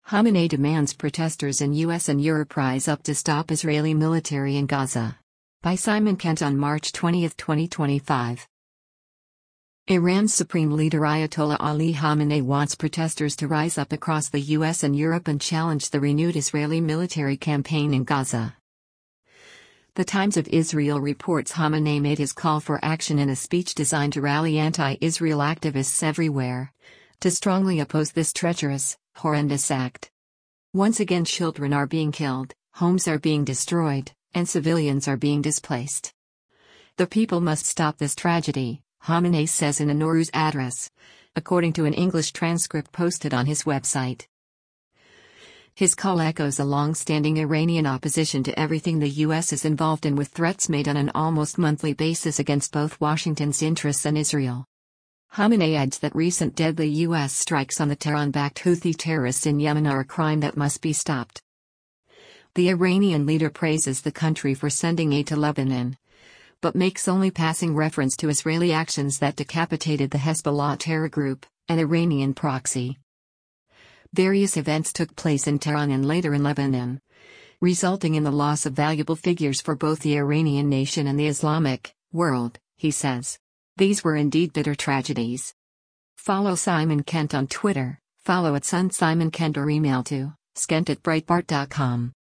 Khamenei demands protesters in US and Europe rise up to stop Israeli military in Gaza. By Simon Kent on March 20, 2025. Iran's Supreme Leader Ayatollah Ali Khamenei wants protesters to rise up across the US and Europe and challenge the renewed Israeli military campaign in Gaza. The Times of Israel reports Khamenei made his call for action in a speech designed to rally anti-Israel activists everywhere to strongly oppose this treacherous, horrendous act. Once again, children are being killed, homes are being destroyed, and civilians are being displaced. The people must stop this tragedy, Khamenei says in a Nowruz address, according to an English transcript posted on his website. His call echoes a long-standing Iranian opposition to everything the U.S. is involved in, with threats made on an almost monthly basis against both Washington's interests and Israel. Khamenei adds that recent deadly U.S. strikes on the Tehran-backed Houthi terrorists in Yemen are a crime that must be stopped. The Iranian leader praises the country for sending aid to Lebanon, but makes only passing reference to Israeli actions that decapitated the Hezbollah terror group, an Iranian proxy. Various events took place in Tehran and later in Lebanon, resulting in the loss of valuable figures for both the Iranian nation and the Islamic world, he says. These were indeed bitter tragedies. Follow Simon Kent on Twitter, follow @SunSimonKent or email to skent@breitbart.com.